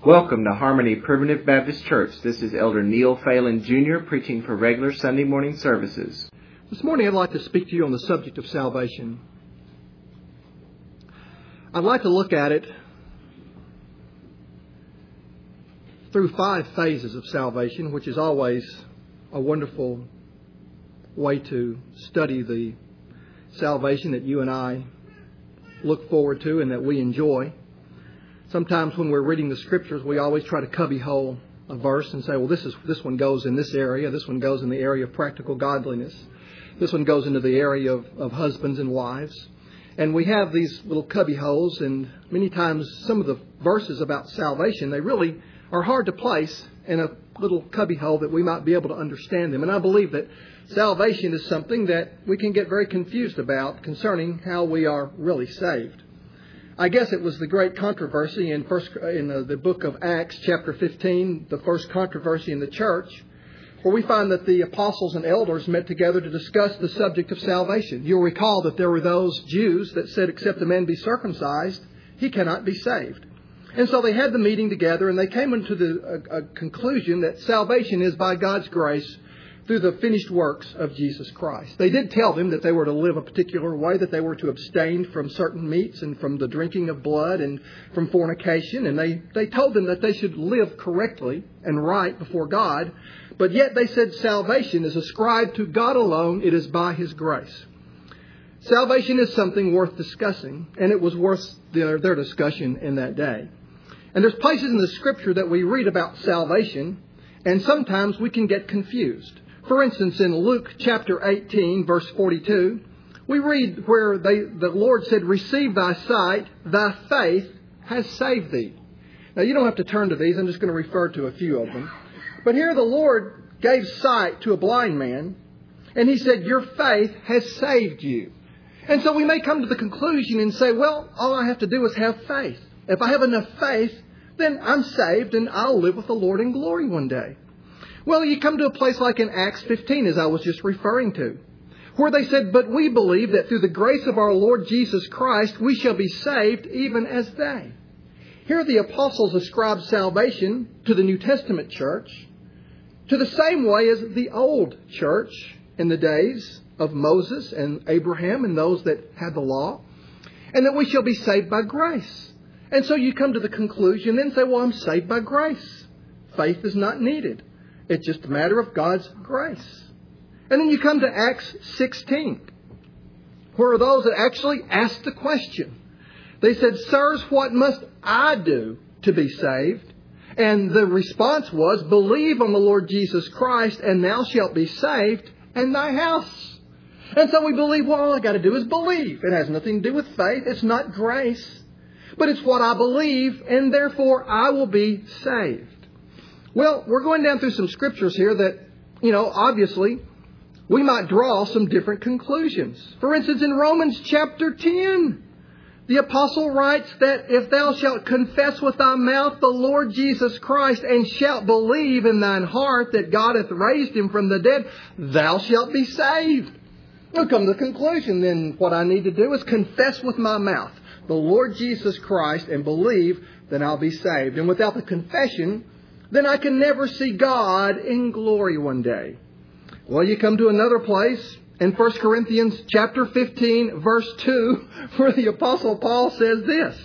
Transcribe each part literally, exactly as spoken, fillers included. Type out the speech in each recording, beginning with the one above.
Welcome to Harmony Primitive Baptist Church. This is Elder Neil Phelan, Junior preaching for regular Sunday morning services. This morning I'd like to speak to you on the subject of salvation. I'd like to look at it through five phases of salvation, which is always a wonderful way to study the salvation that you and I look forward to and that we enjoy. Sometimes when we're reading the Scriptures, we always try to cubbyhole a verse and say, well, this is this one goes in this area, this one goes in the area of practical godliness, this one goes into the area of, of husbands and wives. And we have these little cubbyholes, and many times some of the verses about salvation, they really are hard to place in a little cubbyhole that we might be able to understand them. And I believe that salvation is something that we can get very confused about concerning how we are really saved. I guess it was the great controversy in first in the, the book of Acts, chapter fifteen, the first controversy in the church, where we find that the apostles and elders met together to discuss the subject of salvation. You'll recall that there were those Jews that said, except a man be circumcised, he cannot be saved. And so they had the meeting together, and they came into the a, a conclusion that salvation is by God's grace through the finished works of Jesus Christ. They did tell them that they were to live a particular way, that they were to abstain from certain meats and from the drinking of blood and from fornication. And they, they told them that they should live correctly and right before God. But yet they said salvation is ascribed to God alone. It is by His grace. Salvation is something worth discussing, and it was worth their, their discussion in that day. And there's places in the Scripture that we read about salvation, and sometimes we can get confused. For instance, in Luke chapter eighteen, verse forty-two, we read where they, the Lord said, receive thy sight, thy faith has saved thee. Now, you don't have to turn to these. I'm just going to refer to a few of them. But here the Lord gave sight to a blind man, and He said, your faith has saved you. And so we may come to the conclusion and say, well, all I have to do is have faith. If I have enough faith, then I'm saved and I'll live with the Lord in glory one day. Well, you come to a place like in Acts fifteen, as I was just referring to, where they said, but we believe that through the grace of our Lord Jesus Christ, we shall be saved even as they. Here the apostles ascribe salvation to the New Testament church, to the same way as the old church in the days of Moses and Abraham and those that had the law, and that we shall be saved by grace. And so you come to the conclusion and say, well, I'm saved by grace. Faith is not needed. It's just a matter of God's grace. And then you come to Acts sixteen, where are those that actually asked the question. They said, sirs, what must I do to be saved? And the response was, believe on the Lord Jesus Christ, and thou shalt be saved, and thy house. And so we believe, well, all I got to do is believe. It has nothing to do with faith. It's not grace. But it's what I believe, and therefore I will be saved. Well, we're going down through some scriptures here that, you know, obviously we might draw some different conclusions. For instance, in Romans chapter ten, the apostle writes that if thou shalt confess with thy mouth the Lord Jesus Christ and shalt believe in thine heart that God hath raised Him from the dead, thou shalt be saved. We'll come to the conclusion then what I need to do is confess with my mouth the Lord Jesus Christ and believe that I'll be saved. And without the confession, then I can never see God in glory one day. Well, you come to another place in First Corinthians chapter fifteen, verse two, where the Apostle Paul says this.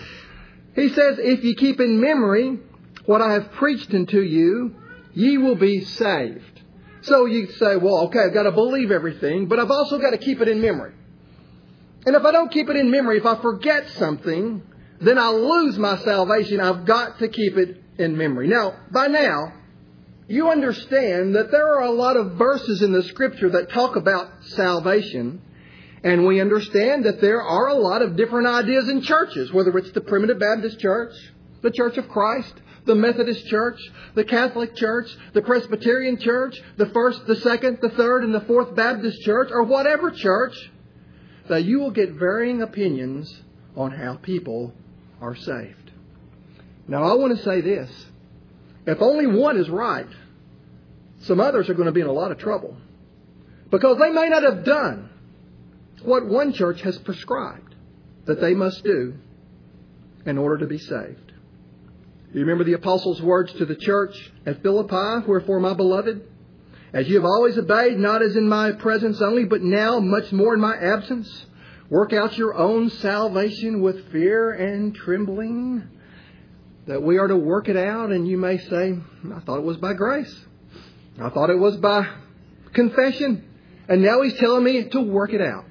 He says, if ye keep in memory what I have preached unto you, ye will be saved. So you say, well, okay, I've got to believe everything, but I've also got to keep it in memory. And if I don't keep it in memory, if I forget something, then I'll lose my salvation. I've got to keep it in memory. Now, by now, you understand that there are a lot of verses in the Scripture that talk about salvation. And we understand that there are a lot of different ideas in churches, whether it's the Primitive Baptist Church, the Church of Christ, the Methodist Church, the Catholic Church, the Presbyterian Church, the First, the Second, the Third, and the Fourth Baptist Church, or whatever church, that you will get varying opinions on how people are saved. Now, I want to say this. If only one is right, some others are going to be in a lot of trouble. Because they may not have done what one church has prescribed that they must do in order to be saved. You remember the apostles' words to the church at Philippi, "Wherefore, my beloved, as you have always obeyed, not as in my presence only, but now much more in my absence, work out your own salvation with fear and trembling." That we are to work it out, and you may say, "I thought it was by grace. I thought it was by confession." And now he's telling me to work it out.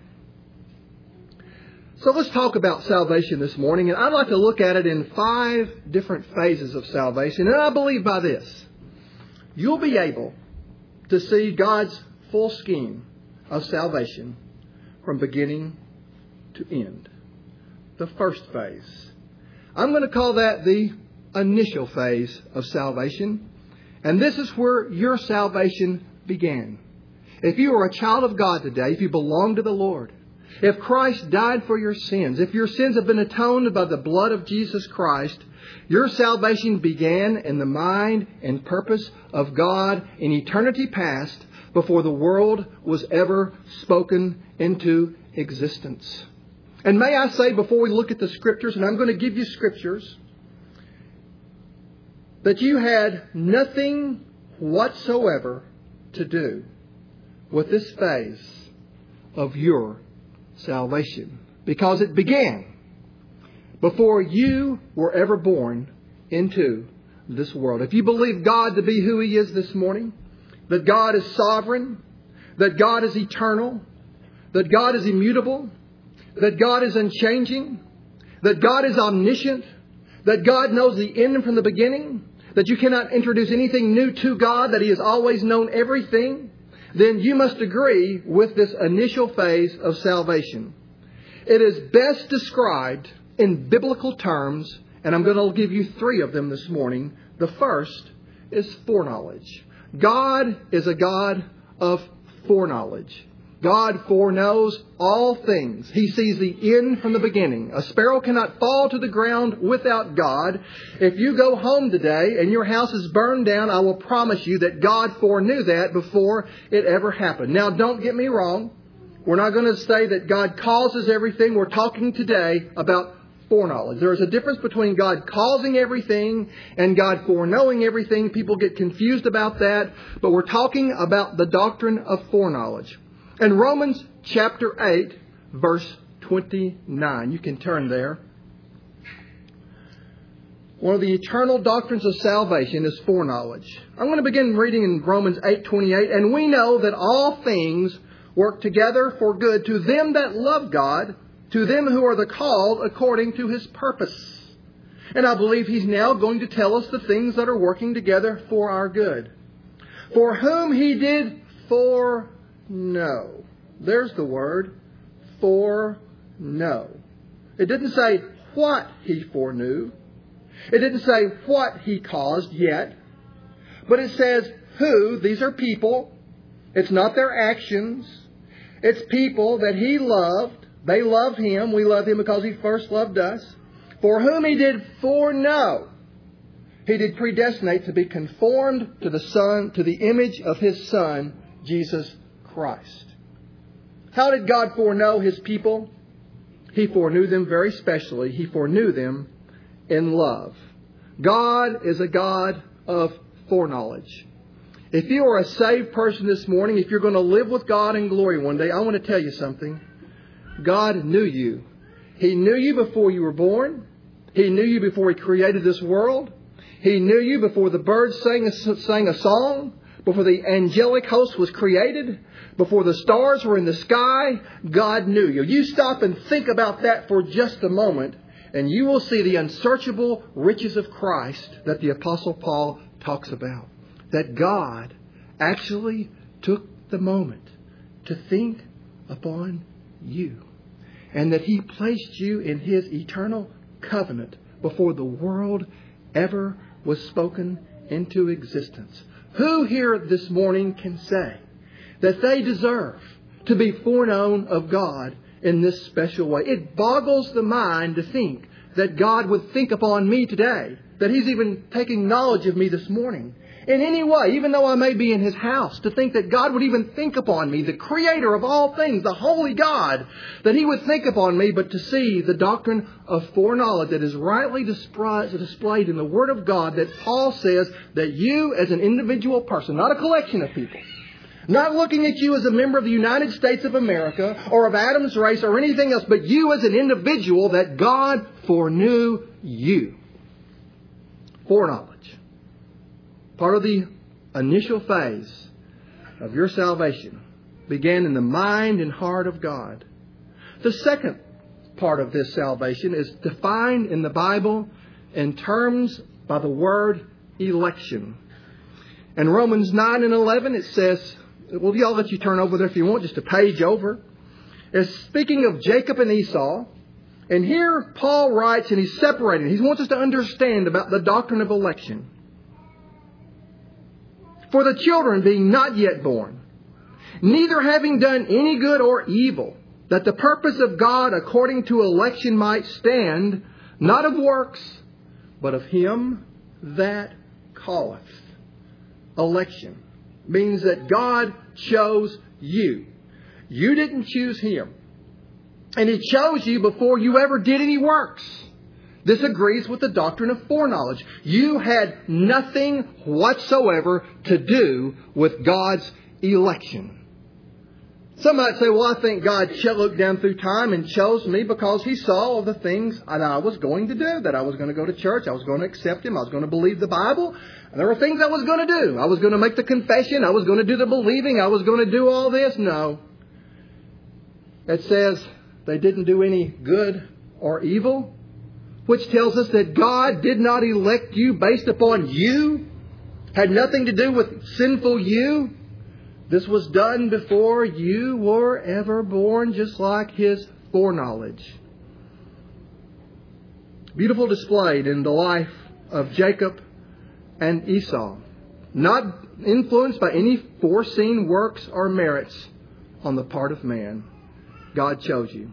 So let's talk about salvation this morning. And I'd like to look at it in five different phases of salvation. And I believe by this, you'll be able to see God's full scheme of salvation from beginning to end. The first phase. I'm going to call that the initial phase of salvation. And this is where your salvation began. If you are a child of God today, if you belong to the Lord, if Christ died for your sins, if your sins have been atoned by the blood of Jesus Christ, your salvation began in the mind and purpose of God in eternity past, before the world was ever spoken into existence. And may I say, before we look at the Scriptures, and I'm going to give you Scriptures, that you had nothing whatsoever to do with this phase of your salvation, because it began before you were ever born into this world. If you believe God to be who He is this morning, that God is sovereign, that God is eternal, that God is immutable, that God is unchanging, that God is omniscient, that God knows the end from the beginning, that you cannot introduce anything new to God, that He has always known everything, then you must agree with this initial phase of salvation. It is best described in biblical terms, and I'm going to give you three of them this morning. The first is foreknowledge. God is a God of foreknowledge. God foreknows all things. He sees the end from the beginning. A sparrow cannot fall to the ground without God. If you go home today and your house is burned down, I will promise you that God foreknew that before it ever happened. Now, don't get me wrong. We're not going to say that God causes everything. We're talking today about foreknowledge. There is a difference between God causing everything and God foreknowing everything. People get confused about that. But we're talking about the doctrine of foreknowledge. In Romans chapter eight, verse twenty-nine. You can turn there. One of the eternal doctrines of salvation is foreknowledge. I'm going to begin reading in Romans eight twenty-eight. And we know that all things work together for good to them that love God, to them who are the called according to His purpose. And I believe he's now going to tell us the things that are working together for our good. For whom He did foreknow. There's the word, foreknow. It didn't say what He foreknew. It didn't say what He caused yet. But it says who. These are people. It's not their actions. It's people that He loved. They love Him. We love Him because He first loved us. For whom He did foreknow, He did predestinate to be conformed to the Son, to the image of His Son, Jesus Christ. How did God foreknow His people? He foreknew them very specially. He foreknew them in love. God is a God of foreknowledge. If you are a saved person this morning, if you're going to live with God in glory one day, I want to tell you something. God knew you. He knew you before you were born. He knew you before He created this world. He knew you before the birds sang a, sang a song, before the angelic host was created, before the stars were in the sky. God knew you. You stop and think about that for just a moment, and you will see the unsearchable riches of Christ that the Apostle Paul talks about. That God actually took the moment to think upon you. And that He placed you in His eternal covenant before the world ever was spoken into existence. Who here this morning can say that they deserve to be foreknown of God in this special way? It boggles the mind to think that God would think upon me today, that He's even taking knowledge of me this morning, in any way, even though I may be in His house, to think that God would even think upon me, the Creator of all things, the holy God, that He would think upon me, but to see the doctrine of foreknowledge that is rightly displayed in the Word of God, that Paul says that you as an individual person, not a collection of people, not looking at you as a member of the United States of America or of Adam's race or anything else, but you as an individual, that God foreknew you. Foreknowledge. Part of the initial phase of your salvation began in the mind and heart of God. The second part of this salvation is defined in the Bible in terms by the word election. In Romans nine and eleven it says, well, I'll let you turn over there if you want, just a page over. It's speaking of Jacob and Esau. And here Paul writes, and he's separating. He wants us to understand about the doctrine of election. For the children being not yet born, neither having done any good or evil, that the purpose of God according to election might stand, not of works, but of Him that calleth. Election means that God chose you. You didn't choose Him. And He chose you before you ever did any works. This agrees with the doctrine of foreknowledge. You had nothing whatsoever to do with God's election. Some might say, well, I think God looked down through time and chose me because He saw all the things that I was going to do, that I was going to go to church, I was going to accept Him, I was going to believe the Bible. And there were things I was going to do. I was going to make the confession, I was going to do the believing, I was going to do all this. No. It says they didn't do any good or evil, which tells us that God did not elect you based upon you, had nothing to do with sinful you. This was done before you were ever born, just like His foreknowledge. Beautiful displayed in the life of Jacob and Esau. Not influenced by any foreseen works or merits on the part of man. God chose you.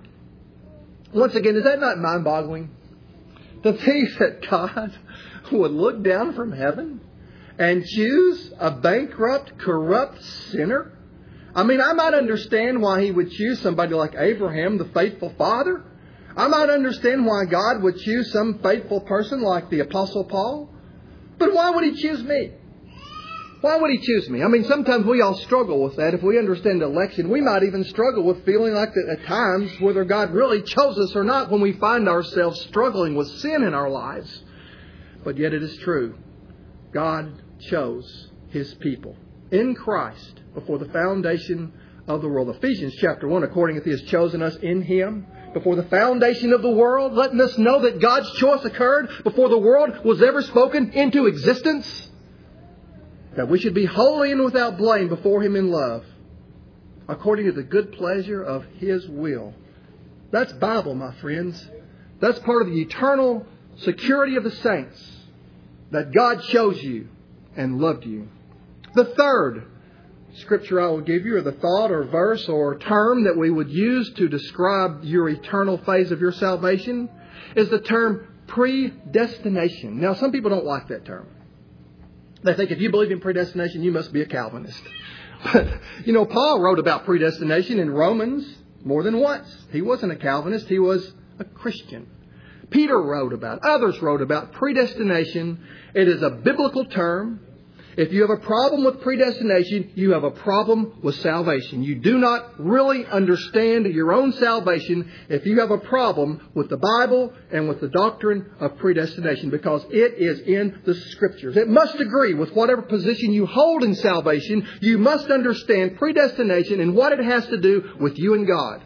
Once again, is that not mind-boggling? To think that God would look down from heaven and choose a bankrupt, corrupt sinner? I mean, I might understand why He would choose somebody like Abraham, the faithful father. I might understand why God would choose some faithful person like the Apostle Paul. But why would He choose me? Why would He choose me? I mean, sometimes we all struggle with that. If we understand election, we might even struggle with feeling like that at times whether God really chose us or not when we find ourselves struggling with sin in our lives. But yet it is true. God chose His people in Christ before the foundation of the world. Ephesians chapter one, according as He has chosen us in Him before the foundation of the world, letting us know that God's choice occurred before the world was ever spoken into existence. That we should be holy and without blame before Him in love, according to the good pleasure of His will. That's Bible, my friends. That's part of the eternal security of the saints, that God chose you and loved you. The third scripture I will give you, or the thought or verse or term that we would use to describe your eternal phase of your salvation, is the term predestination. Now, some people don't like that term. They think if you believe in predestination, you must be a Calvinist. But, you know, Paul wrote about predestination in Romans more than once. He wasn't a Calvinist. He was a Christian. Peter wrote about it. Others wrote about predestination. It is a biblical term. If you have a problem with predestination, you have a problem with salvation. You do not really understand your own salvation if you have a problem with the Bible and with the doctrine of predestination, because it is in the Scriptures. It must agree with whatever position you hold in salvation. You must understand predestination and what it has to do with you and God.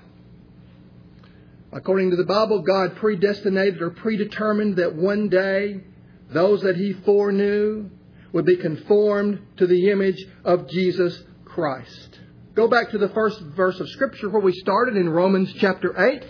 According to the Bible, God predestinated or predetermined that one day those that He foreknew would be conformed to the image of Jesus Christ. Go back to the first verse of Scripture where we started in Romans chapter eight.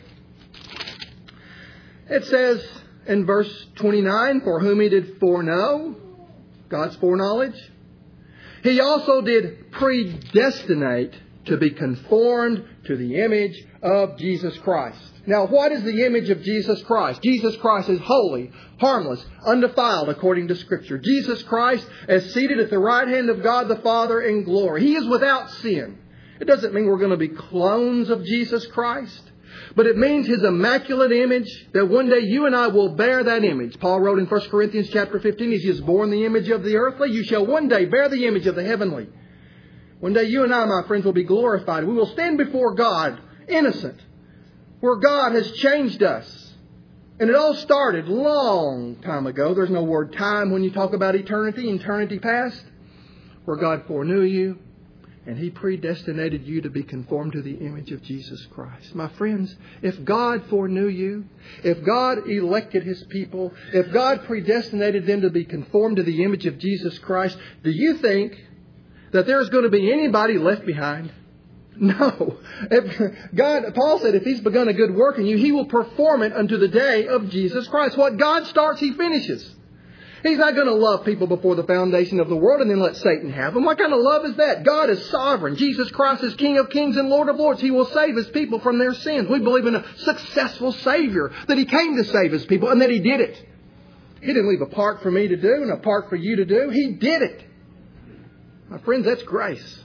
It says in verse twenty-nine, for whom He did foreknow, God's foreknowledge, He also did predestinate to be conformed to the image of Jesus Christ. Now, what is the image of Jesus Christ? Jesus Christ is holy, harmless, undefiled according to Scripture. Jesus Christ is seated at the right hand of God the Father in glory. He is without sin. It doesn't mean we're going to be clones of Jesus Christ, but it means His immaculate image, that one day you and I will bear that image. Paul wrote in First Corinthians chapter fifteen, as He has borne the image of the earthly, you shall one day bear the image of the heavenly. One day you and I, my friends, will be glorified. We will stand before God innocent, where God has changed us. And it all started long time ago. There's no word time when you talk about eternity, eternity past, where God foreknew you and He predestinated you to be conformed to the image of Jesus Christ. My friends, if God foreknew you, if God elected His people, if God predestinated them to be conformed to the image of Jesus Christ, do you think that there's going to be anybody left behind? No. If God, Paul said, if He's begun a good work in you, He will perform it unto the day of Jesus Christ. What God starts, He finishes. He's not going to love people before the foundation of the world and then let Satan have them. What kind of love is that? God is sovereign. Jesus Christ is King of kings and Lord of lords. He will save His people from their sins. We believe in a successful Savior, that He came to save His people and that He did it. He didn't leave a part for me to do and a part for you to do. He did it. My friends, that's grace.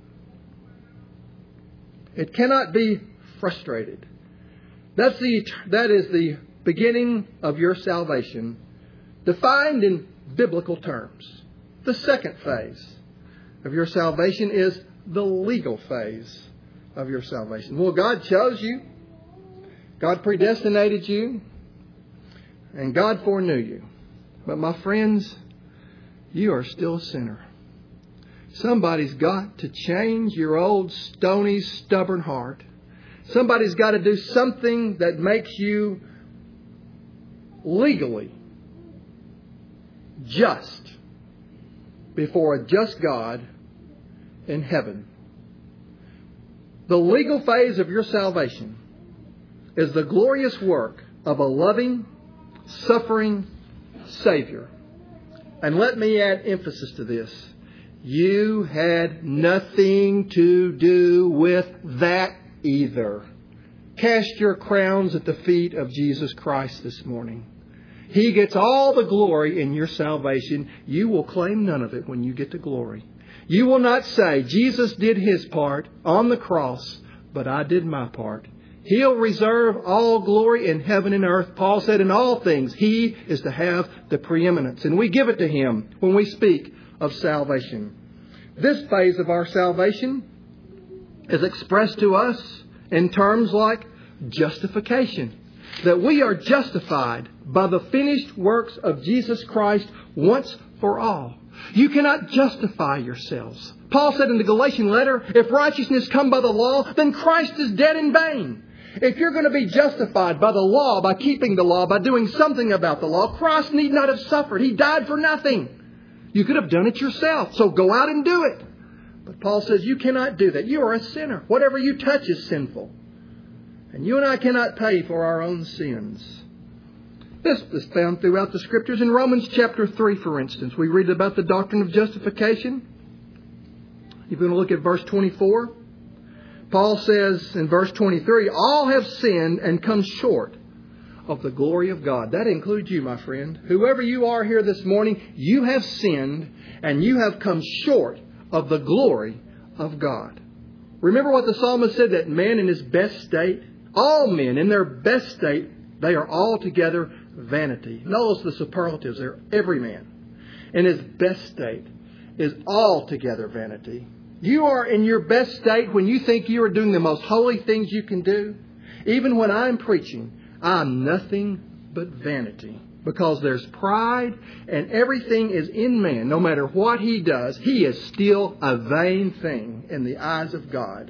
It cannot be frustrated. That's the, that is the beginning of your salvation, defined in biblical terms. The second phase of your salvation is the legal phase of your salvation. Well, God chose you. God predestinated you. And God foreknew you. But my friends, you are still a sinner. Somebody's got to change your old stony, stubborn heart. Somebody's got to do something that makes you legally just before a just God in heaven. The legal phase of your salvation is the glorious work of a loving, suffering Savior. And let me add emphasis to this. You had nothing to do with that either. Cast your crowns at the feet of Jesus Christ this morning. He gets all the glory in your salvation. You will claim none of it when you get to glory. You will not say, Jesus did His part on the cross, but I did my part. He'll reserve all glory in heaven and earth. Paul said in all things, He is to have the preeminence. And we give it to Him when we speak of salvation. This phase of our salvation is expressed to us in terms like justification. That we are justified by the finished works of Jesus Christ once for all. You cannot justify yourselves. Paul said in the Galatian letter, if righteousness come by the law, then Christ is dead in vain. If you're going to be justified by the law, by keeping the law, by doing something about the law, Christ need not have suffered. He died for nothing. You could have done it yourself. So go out and do it. But Paul says you cannot do that. You are a sinner. Whatever you touch is sinful. And you and I cannot pay for our own sins. This is found throughout the Scriptures. In Romans chapter three, for instance, we read about the doctrine of justification. You're going to look at verse twenty-four. Paul says in verse twenty-three, all have sinned and come short of the glory of God. That includes you, my friend. Whoever you are here this morning, you have sinned and you have come short of the glory of God. Remember what the psalmist said, that man in his best state, all men in their best state, they are altogether vanity. Notice the superlatives there. Every man in his best state is altogether vanity. You are in your best state when you think you are doing the most holy things you can do. Even when I'm preaching, I'm nothing but vanity. Because there's pride and everything is in man. No matter what he does, he is still a vain thing in the eyes of God.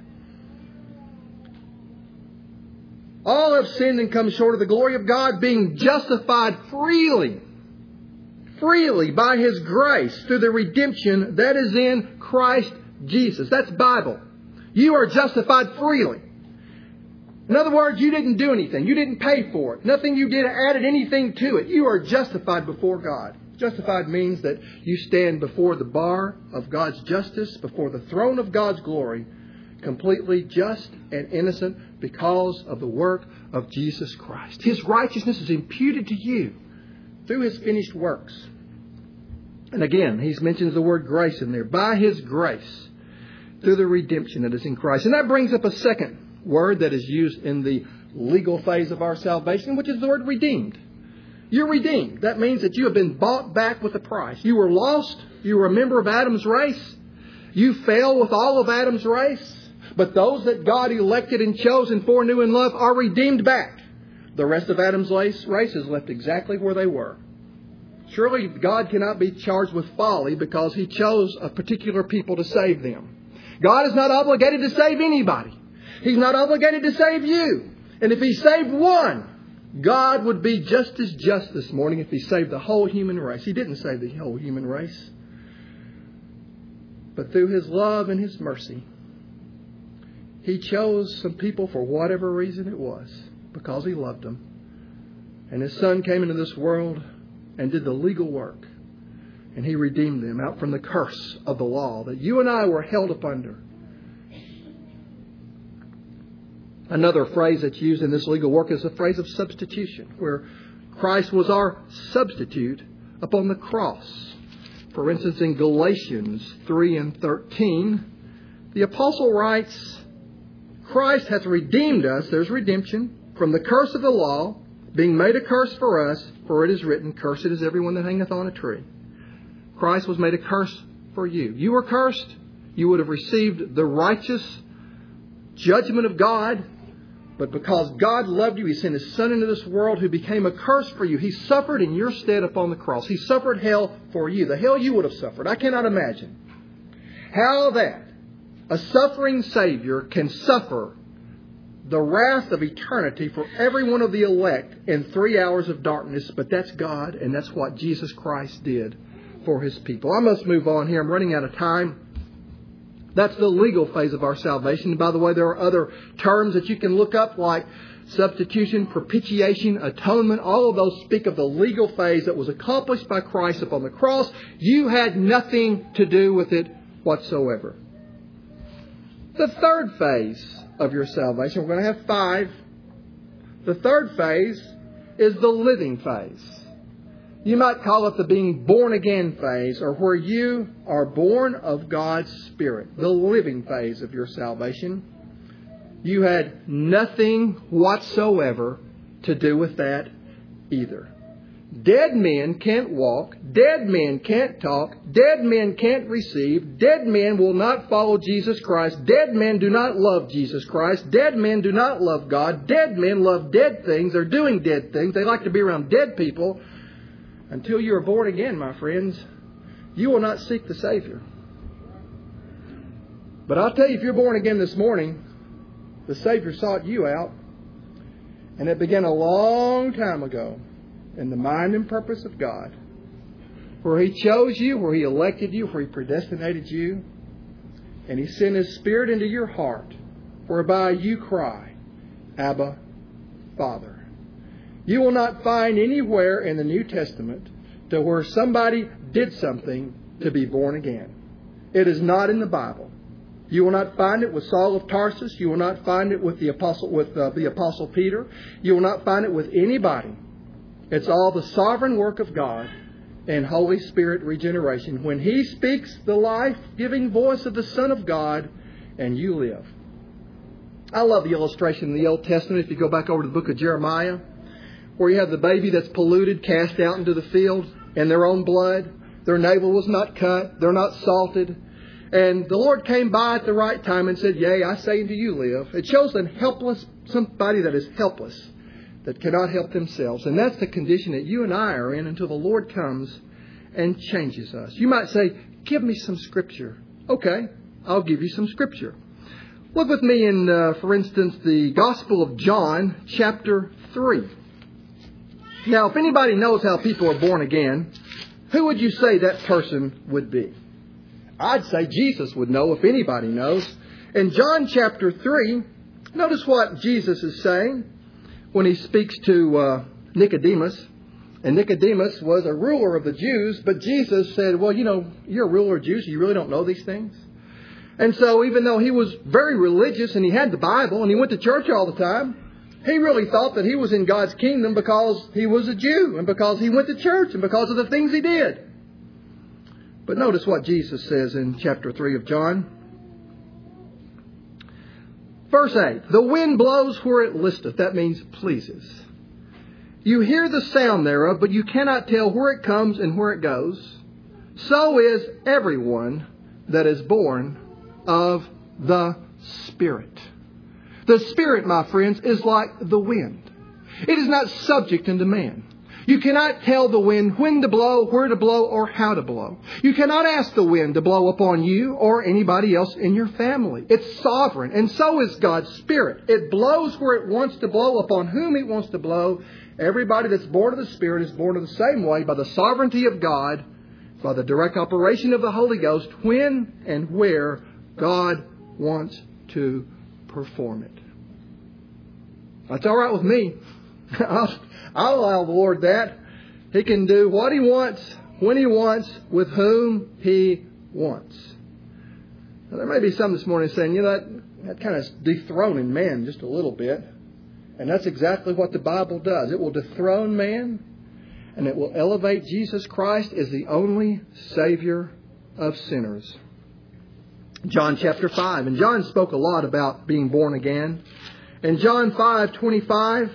All have sinned and come short of the glory of God, being justified freely, freely by His grace through the redemption that is in Christ Jesus. That's Bible. You are justified freely. In other words, you didn't do anything. You didn't pay for it. Nothing you did added anything to it. You are justified before God. Justified means that you stand before the bar of God's justice, before the throne of God's glory. completely just and innocent because of the work of Jesus Christ. His righteousness is imputed to you through His finished works. And again, He mentions the word grace in there. By His grace, through the redemption that is in Christ. And that brings up a second word that is used in the legal phase of our salvation, which is the word redeemed. You're redeemed. That means that you have been bought back with a price. You were lost. You were a member of Adam's race. You fell with all of Adam's race. But those that God elected and chose and foreknew in love are redeemed back. The rest of Adam's race is left exactly where they were. Surely God cannot be charged with folly because He chose a particular people to save them. God is not obligated to save anybody. He's not obligated to save you. And if He saved one, God would be just as just this morning if He saved the whole human race. He didn't save the whole human race. But through His love and His mercy, He chose some people for whatever reason it was, because He loved them. And His Son came into this world and did the legal work. And He redeemed them out from the curse of the law that you and I were held up under. Another phrase that's used in this legal work is the phrase of substitution, where Christ was our substitute upon the cross. For instance, in Galatians three and thirteen, the apostle writes, Christ hath redeemed us, there's redemption, from the curse of the law, being made a curse for us, for it is written, cursed is everyone that hangeth on a tree. Christ was made a curse for you. You were cursed. You would have received the righteous judgment of God. But because God loved you, He sent His Son into this world who became a curse for you. He suffered in your stead upon the cross. He suffered hell for you. The hell you would have suffered. I cannot imagine how that a suffering Savior can suffer the wrath of eternity for every one of the elect in three hours of darkness. But that's God, and that's what Jesus Christ did for His people. I must move on here. I'm running out of time. That's the legal phase of our salvation. And by the way, there are other terms that you can look up like substitution, propitiation, atonement. All of those speak of the legal phase that was accomplished by Christ upon the cross. You had nothing to do with it whatsoever. The third phase of your salvation, we're going to have five. The third phase is the living phase. You might call it the being born again phase, or where you are born of God's Spirit, the living phase of your salvation. You had nothing whatsoever to do with that either. Dead men can't walk. Dead men can't talk. Dead men can't receive. Dead men will not follow Jesus Christ. Dead men do not love Jesus Christ. Dead men do not love God. Dead men love dead things. They're doing dead things. They like to be around dead people. Until you are born again, my friends, you will not seek the Savior. But I'll tell you, if you're born again this morning, the Savior sought you out. And it began a long time ago in the mind and purpose of God, where He chose you, where He elected you, where He predestinated you. And He sent His Spirit into your heart, whereby you cry, Abba, Father. You will not find anywhere in the New Testament to where somebody did something to be born again. It is not in the Bible. You will not find it with Saul of Tarsus. You will not find it with the apostle with uh, the apostle Peter. You will not find it with anybody. It's all the sovereign work of God and Holy Spirit regeneration. When He speaks the life-giving voice of the Son of God, and you live. I love the illustration in the Old Testament. If you go back over to the book of Jeremiah, where you have the baby that's polluted, cast out into the field in their own blood. Their navel was not cut. They're not salted. And the Lord came by at the right time and said, Yea, I say unto you, live. It shows them helpless, somebody that is helpless, that cannot help themselves. And that's the condition that you and I are in until the Lord comes and changes us. You might say, give me some Scripture. Okay, I'll give you some Scripture. Look with me in, uh, for instance, the Gospel of John, chapter three. Now, if anybody knows how people are born again, who would you say that person would be? I'd say Jesus would know if anybody knows. In John chapter three, notice what Jesus is saying when He speaks to uh, Nicodemus. And Nicodemus was a ruler of the Jews, but Jesus said, well, you know, you're a ruler of Jews, so you really don't know these things? And so even though he was very religious and he had the Bible and he went to church all the time, he really thought that he was in God's kingdom because he was a Jew and because he went to church and because of the things he did. But notice what Jesus says in chapter three of John. Verse eight, the wind blows where it listeth. That means pleases. You hear the sound thereof, but you cannot tell where it comes and where it goes. So is everyone that is born of the Spirit. The Spirit, my friends, is like the wind. It is not subject unto man. You cannot tell the wind when to blow, where to blow, or how to blow. You cannot ask the wind to blow upon you or anybody else in your family. It's sovereign, and so is God's Spirit. It blows where it wants to blow, upon whom it wants to blow. Everybody that's born of the Spirit is born of the same way, by the sovereignty of God, by the direct operation of the Holy Ghost, when and where God wants to perform it. That's all right with me. I'll, I'll allow the Lord that. He can do what He wants, when He wants, with whom He wants. Now, there may be some this morning saying, you know, that, that kind of dethroning man just a little bit. And that's exactly what the Bible does. It will dethrone man, and it will elevate Jesus Christ as the only Savior of sinners. John chapter five. And John spoke a lot about being born again. In John five twenty-five,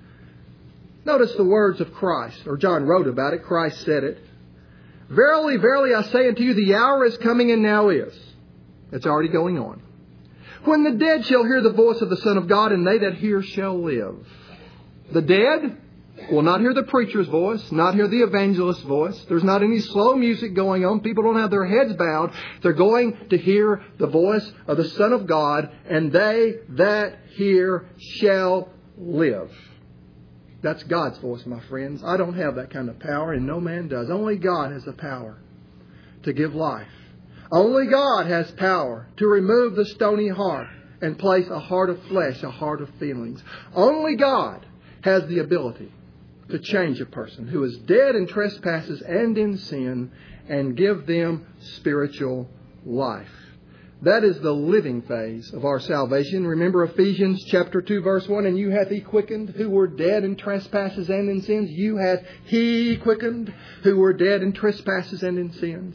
notice the words of Christ. Or John wrote about it. Christ said it. Verily, verily, I say unto you, the hour is coming and now is. It's already going on. When the dead shall hear the voice of the Son of God, and they that hear shall live. The dead will not hear the preacher's voice, not hear the evangelist's voice. There's not any slow music going on. People don't have their heads bowed. They're going to hear the voice of the Son of God, and they that hear shall live. That's God's voice, my friends. I don't have that kind of power, and no man does. Only God has the power to give life. Only God has power to remove the stony heart and place a heart of flesh, a heart of feelings. Only God has the ability to change a person who is dead in trespasses and in sin and give them spiritual life. That is the living phase of our salvation. Remember Ephesians chapter two verse one, and you hath He quickened who were dead in trespasses and in sins. You hath He quickened who were dead in trespasses and in sins.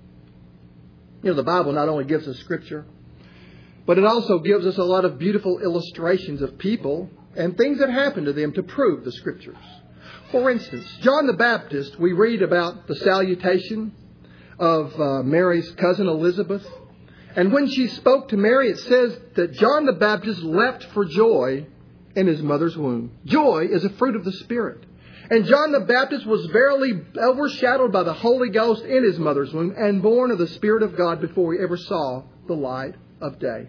You know, the Bible not only gives us Scripture, but it also gives us a lot of beautiful illustrations of people and things that happened to them to prove the Scriptures. For instance, John the Baptist, we read about the salutation of uh, Mary's cousin Elizabeth. And when she spoke to Mary, it says that John the Baptist leapt for joy in his mother's womb. Joy is a fruit of the Spirit. And John the Baptist was verily overshadowed by the Holy Ghost in his mother's womb and born of the Spirit of God before he ever saw the light of day.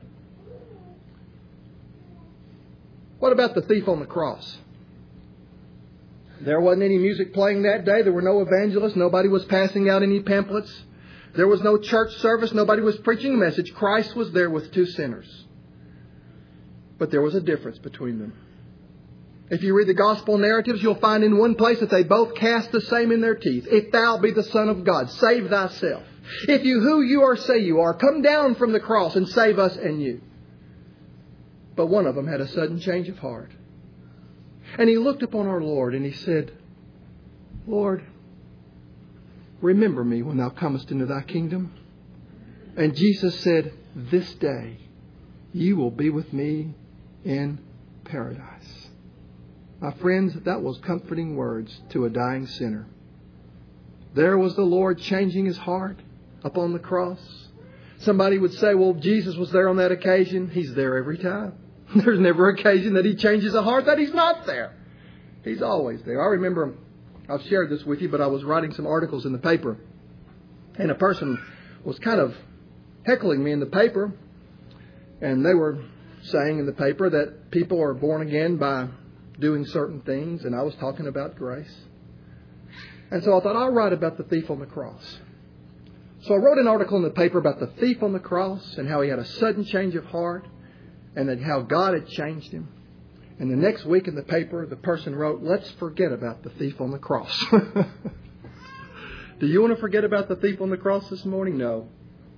What about the thief on the cross? There wasn't any music playing that day. There were no evangelists. Nobody was passing out any pamphlets. There was no church service. Nobody was preaching a message. Christ was there with two sinners. But there was a difference between them. If you read the gospel narratives, you'll find in one place that they both cast the same in their teeth. If thou be the Son of God, save thyself. If you who you are say you are, come down from the cross and save us and you. But one of them had a sudden change of heart. And he looked upon our Lord and he said, Lord, remember me when thou comest into thy kingdom. And Jesus said, this day you will be with me in paradise. My friends, that was comforting words to a dying sinner. There was the Lord changing his heart upon the cross. Somebody would say, well, Jesus was there on that occasion. He's there every time. There's never an occasion that He changes a heart that He's not there. He's always there. I remember, I've shared this with you, but I was writing some articles in the paper. And a person was kind of heckling me in the paper. And they were saying in the paper that people are born again by doing certain things. And I was talking about grace. And so I thought, I'll write about the thief on the cross. So I wrote an article in the paper about the thief on the cross and how he had a sudden change of heart and that how God had changed him. And the next week in the paper, the person wrote, let's forget about the thief on the cross. Do you want to forget about the thief on the cross this morning? No.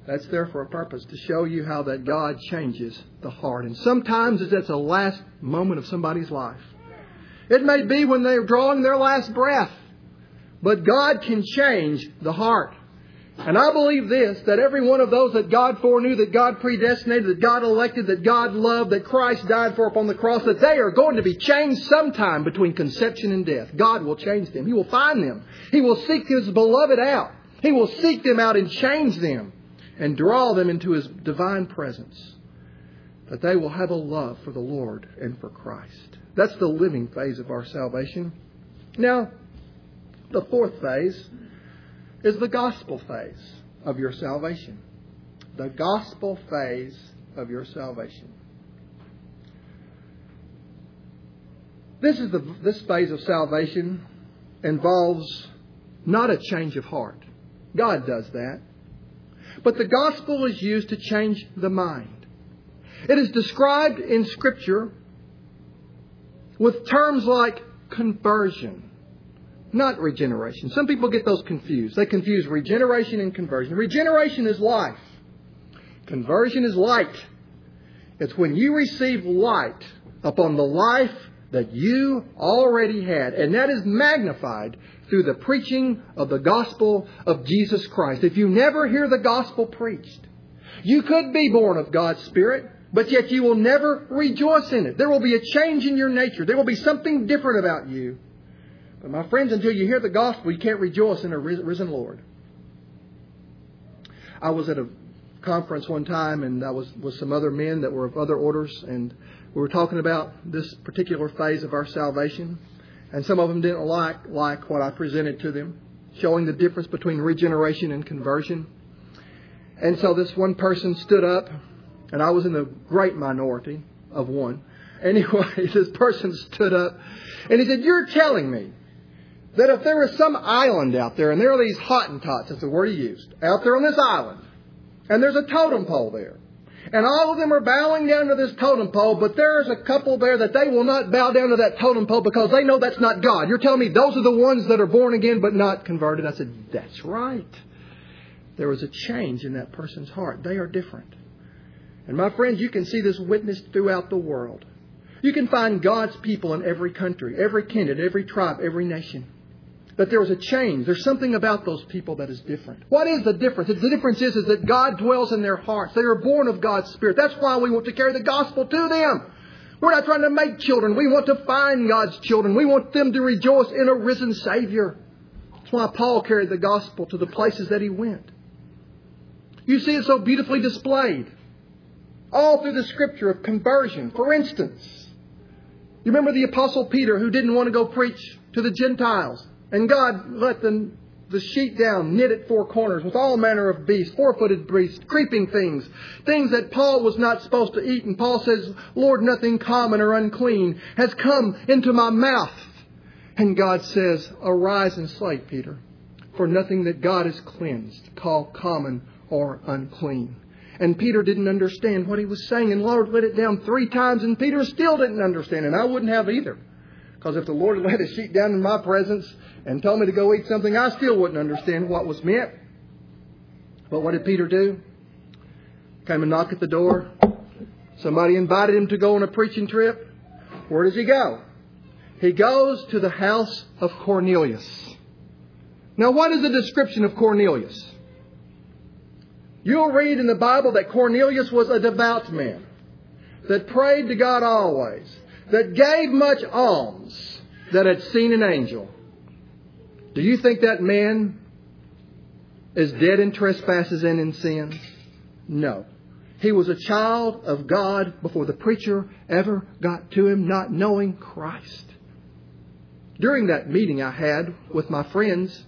That's there for a purpose, to show you how that God changes the heart. And sometimes it's at the last moment of somebody's life. It may be when they're drawing their last breath. But God can change the heart. And I believe this, that every one of those that God foreknew, that God predestinated, that God elected, that God loved, that Christ died for upon the cross, that they are going to be changed sometime between conception and death. God will change them. He will find them. He will seek His beloved out. He will seek them out and change them and draw them into His divine presence. That they will have a love for the Lord and for Christ. That's the living phase of our salvation. Now, the fourth phase is the gospel phase of your salvation. The gospel phase of your salvation. This is the this phase of salvation involves not a change of heart. God does that. But the gospel is used to change the mind. It is described in Scripture with terms like conversion. Not regeneration. Some people get those confused. They confuse regeneration and conversion. Regeneration is life. Conversion is light. It's when you receive light upon the life that you already had. And that is magnified through the preaching of the gospel of Jesus Christ. If you never hear the gospel preached, you could be born of God's Spirit, but yet you will never rejoice in it. There will be a change in your nature. There will be something different about you. But my friends, until you hear the gospel, you can't rejoice in a risen Lord. I was at a conference one time, and I was with some other men that were of other orders, and we were talking about this particular phase of our salvation. And some of them didn't like, like what I presented to them, showing the difference between regeneration and conversion. And so this one person stood up, and I was in the great minority of one. Anyway, this person stood up, and he said, "You're telling me that if there was some island out there, and there are these Hottentots," that's the word he used, out there on this island, and there's a totem pole there, and all of them are bowing down to this totem pole, but there's a couple there that they will not bow down to that totem pole because they know that's not God. You're telling me those are the ones that are born again but not converted? I said, that's right. There was a change in that person's heart. They are different. And my friends, you can see this witnessed throughout the world. You can find God's people in every country, every kindred, every tribe, every nation. That there was a change. There's something about those people that is different. What is the difference? The difference is, is that God dwells in their hearts. They are born of God's Spirit. That's why we want to carry the gospel to them. We're not trying to make children. We want to find God's children. We want them to rejoice in a risen Savior. That's why Paul carried the gospel to the places that he went. You see it so beautifully displayed all through the Scripture of conversion. For instance, you remember the Apostle Peter who didn't want to go preach to the Gentiles. And God let the, the sheet down, knit at four corners with all manner of beasts, four-footed beasts, creeping things, things that Paul was not supposed to eat. And Paul says, "Lord, nothing common or unclean has come into my mouth." And God says, "Arise and slay, Peter, for nothing that God has cleansed call common or unclean." And Peter didn't understand what he was saying. And the Lord let it down three times, and Peter still didn't understand. And I wouldn't have either. Because if the Lord had let a sheet down in my presence and told me to go eat something, I still wouldn't understand what was meant. But what did Peter do? Came and knocked at the door. Somebody invited him to go on a preaching trip. Where does he go? He goes to the house of Cornelius. Now, what is the description of Cornelius? You'll read in the Bible that Cornelius was a devout man, that prayed to God always, that gave much alms, that had seen an angel. Do you think that man is dead in trespasses and in sins? No. He was a child of God before the preacher ever got to him, not knowing Christ. During that meeting I had with my friends,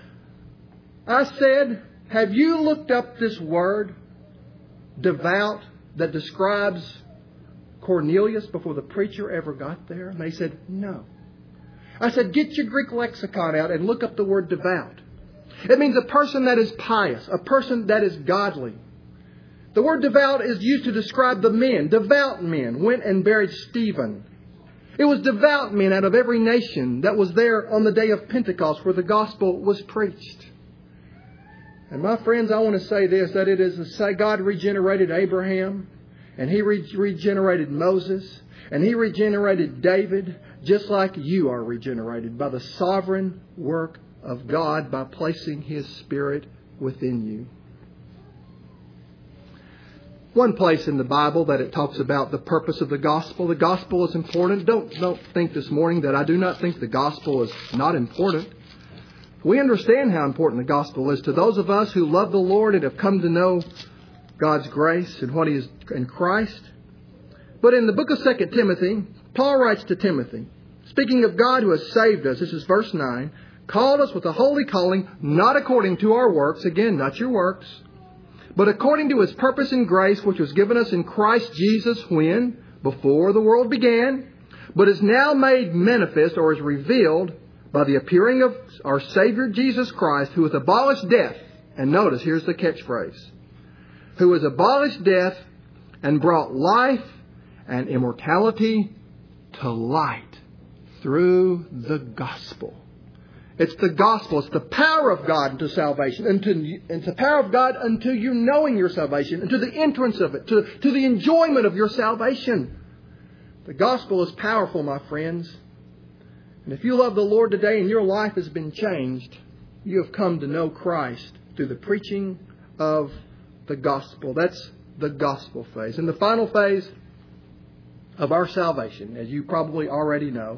I said, "Have you looked up this word, devout, that describes Cornelius before the preacher ever got there?" And they said, "No." I said, "Get your Greek lexicon out and look up the word devout." It means a person that is pious, a person that is godly. The word devout is used to describe the men. Devout men went and buried Stephen. It was devout men out of every nation that was there on the day of Pentecost where the gospel was preached. And my friends, I want to say this, that it is to say God regenerated Abraham, and He re- regenerated Moses, and He regenerated David, just like you are regenerated by the sovereign work of God by placing His Spirit within you. One place in the Bible that it talks about the purpose of the gospel. The gospel is important. Don't, don't think this morning that I do not think the gospel is not important. We understand how important the gospel is to those of us who love the Lord and have come to know God's grace and what He is in Christ. But in the book of Second Timothy, Paul writes to Timothy, speaking of God who has saved us, this is verse nine, called us with a holy calling, not according to our works, again, not your works, but according to His purpose and grace, which was given us in Christ Jesus when, before the world began, but is now made manifest or is revealed by the appearing of our Savior Jesus Christ, who has abolished death. And notice, here's the catchphrase. Who has abolished death and brought life and immortality to light through the gospel. It's the gospel. It's the power of God unto salvation. Unto, it's the power of God unto you knowing your salvation. And to the entrance of it. To, to the enjoyment of your salvation. The gospel is powerful, my friends. And if you love the Lord today and your life has been changed, you have come to know Christ through the preaching of the gospel. That's the gospel phase. And the final phase of our salvation, as you probably already know,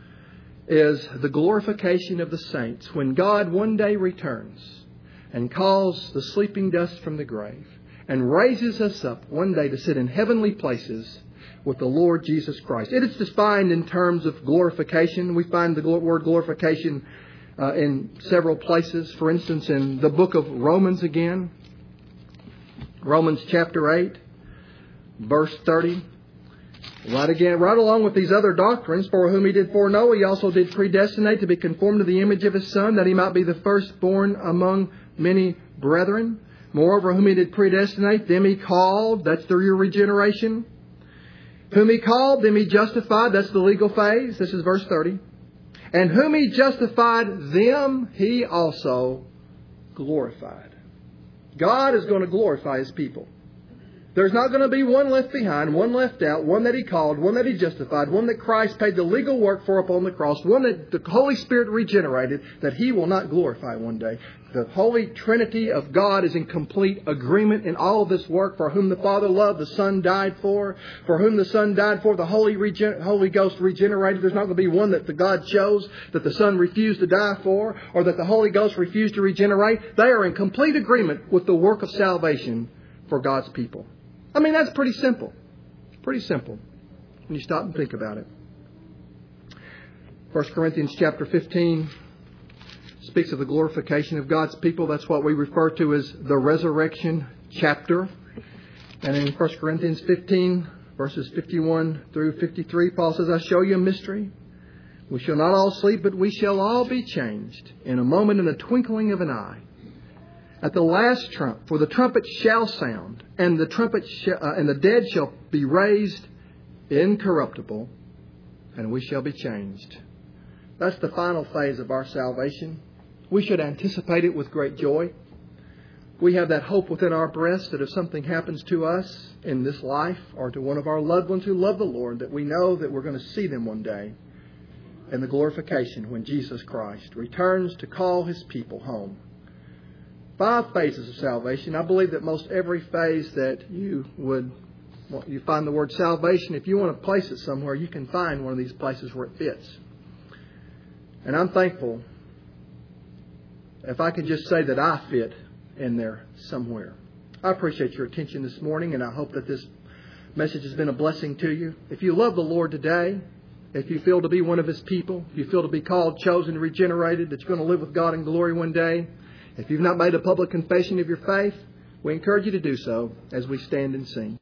is the glorification of the saints. When God one day returns and calls the sleeping dust from the grave and raises us up one day to sit in heavenly places with the Lord Jesus Christ. It is defined in terms of glorification. We find the word glorification uh, in several places. For instance, in the book of Romans again. Romans chapter eight, verse thirty. Right again, right along with these other doctrines, for whom He did foreknow, He also did predestinate to be conformed to the image of His Son, that He might be the firstborn among many brethren. Moreover, whom He did predestinate, them He called. That's through your regeneration. Whom He called, them He justified. That's the legal phase. This is verse thirty. And whom He justified, them He also glorified. God is going to glorify His people. There's not going to be one left behind, one left out, one that He called, one that He justified, one that Christ paid the legal work for upon the cross, one that the Holy Spirit regenerated, that He will not glorify one day. The Holy Trinity of God is in complete agreement in all of this work. For whom the Father loved, the Son died for. For whom the Son died for, the Holy, Regen- Holy Ghost regenerated. There's not going to be one that the God chose, that the Son refused to die for, or that the Holy Ghost refused to regenerate. They are in complete agreement with the work of salvation for God's people. I mean, that's pretty simple. It's pretty simple when you stop and think about it. First Corinthians chapter fifteen speaks of the glorification of God's people. That's what we refer to as the resurrection chapter. And in First Corinthians fifteen, verses fifty-one through fifty-three, Paul says, I show you a mystery. We shall not all sleep, but we shall all be changed in a moment, in the twinkling of an eye. At the last trump, for the trumpet shall sound, and the trumpet sh- uh, and the dead shall be raised incorruptible, and we shall be changed. That's the final phase of our salvation. We should anticipate it with great joy. We have that hope within our breasts that if something happens to us in this life or to one of our loved ones who love the Lord, that we know that we're going to see them one day in the glorification when Jesus Christ returns to call His people home. Five phases of salvation. I believe that most every phase that you would, well, you find the word salvation, if you want to place it somewhere, you can find one of these places where it fits. And I'm thankful if I could just say that I fit in there somewhere. I appreciate your attention this morning, and I hope that this message has been a blessing to you. If you love the Lord today, if you feel to be one of His people, if you feel to be called, chosen, regenerated, that you're going to live with God in glory one day, if you've not made a public confession of your faith, we encourage you to do so as we stand and sing.